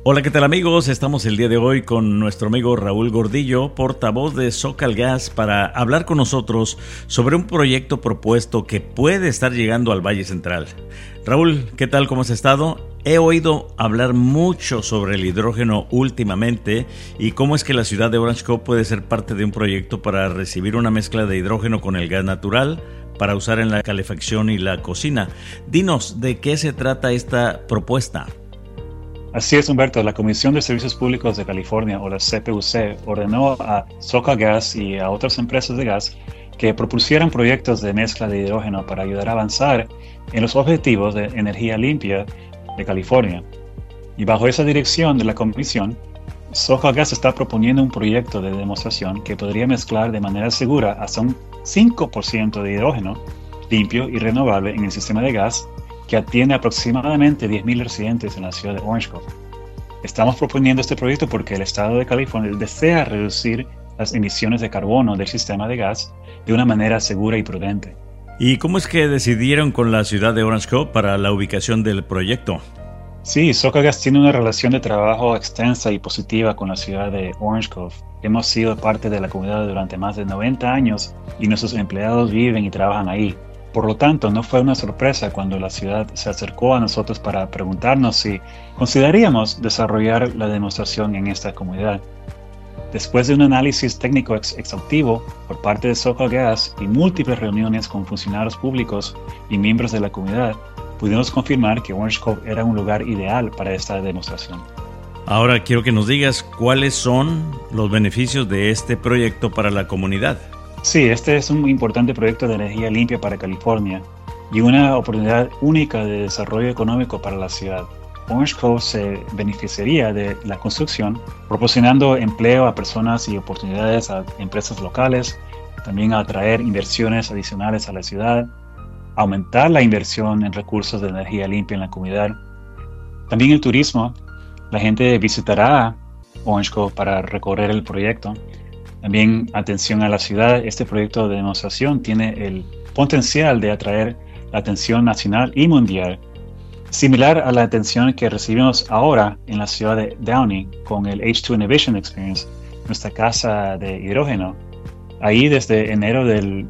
Hola, ¿qué tal amigos? Estamos el día de hoy con nuestro amigo Raúl Gordillo, portavoz de SoCalGas, para hablar con nosotros sobre un proyecto propuesto que puede estar llegando al Valle Central. Raúl, ¿qué tal? ¿Cómo has estado? He oído hablar mucho sobre el hidrógeno últimamente y cómo es que la ciudad de Orange Cove puede ser parte de un proyecto para recibir una mezcla de hidrógeno con el gas natural para usar en la calefacción y la cocina. Dinos, ¿de qué se trata esta propuesta? Así es, Humberto. La Comisión de Servicios Públicos de California, o la CPUC, ordenó a SoCalGas y a otras empresas de gas que propusieran proyectos de mezcla de hidrógeno para ayudar a avanzar en los objetivos de energía limpia de California. Y bajo esa dirección de la Comisión, SoCalGas está proponiendo un proyecto de demostración que podría mezclar de manera segura hasta un 5% de hidrógeno limpio y renovable en el sistema de gas que atiende aproximadamente 10,000 residentes en la ciudad de Orange Cove. Estamos proponiendo este proyecto porque el estado de California desea reducir las emisiones de carbono del sistema de gas de una manera segura y prudente. ¿Y cómo es que decidieron con la ciudad de Orange Cove para la ubicación del proyecto? Sí, SoCalGas tiene una relación de trabajo extensa y positiva con la ciudad de Orange Cove. Hemos sido parte de la comunidad durante más de 90 años y nuestros empleados viven y trabajan ahí. Por lo tanto, no fue una sorpresa cuando la ciudad se acercó a nosotros para preguntarnos si consideraríamos desarrollar la demostración en esta comunidad. Después de un análisis técnico exhaustivo por parte de SoCalGas y múltiples reuniones con funcionarios públicos y miembros de la comunidad, pudimos confirmar que Orange Cove era un lugar ideal para esta demostración. Ahora quiero que nos digas cuáles son los beneficios de este proyecto para la comunidad. Sí, este es un importante proyecto de energía limpia para California y una oportunidad única de desarrollo económico para la ciudad. Orange Cove se beneficiaría de la construcción, proporcionando empleo a personas y oportunidades a empresas locales, también a atraer inversiones adicionales a la ciudad, aumentar la inversión en recursos de energía limpia en la comunidad. También el turismo, la gente visitará Orange Cove para recorrer el proyecto. También atención a la ciudad, este proyecto de demostración tiene el potencial de atraer la atención nacional y mundial, similar a la atención que recibimos ahora en la ciudad de Downey con el H2 Innovation Experience, nuestra casa de hidrógeno. Ahí desde enero del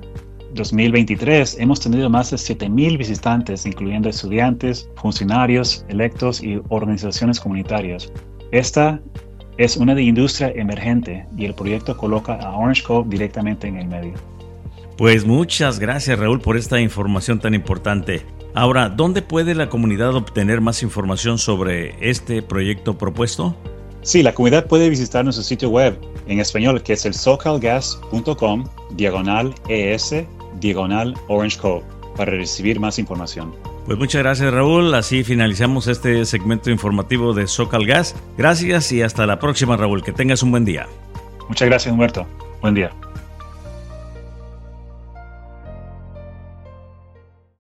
2023 hemos tenido más de 7,000 visitantes, incluyendo estudiantes, funcionarios electos y organizaciones comunitarias. Esta es una de industria emergente y el proyecto coloca a Orange Cove directamente en el medio. Pues muchas gracias, Raúl, por esta información tan importante. Ahora, ¿dónde puede la comunidad obtener más información sobre este proyecto propuesto? Sí, la comunidad puede visitar nuestro sitio web en español, que es el socalgas.com/ES/Orange Cove, para recibir más información. Pues muchas gracias, Raúl. Así finalizamos este segmento informativo de SoCalGas. Gracias y hasta la próxima, Raúl. Que tengas un buen día. Muchas gracias, Humberto. Buen día.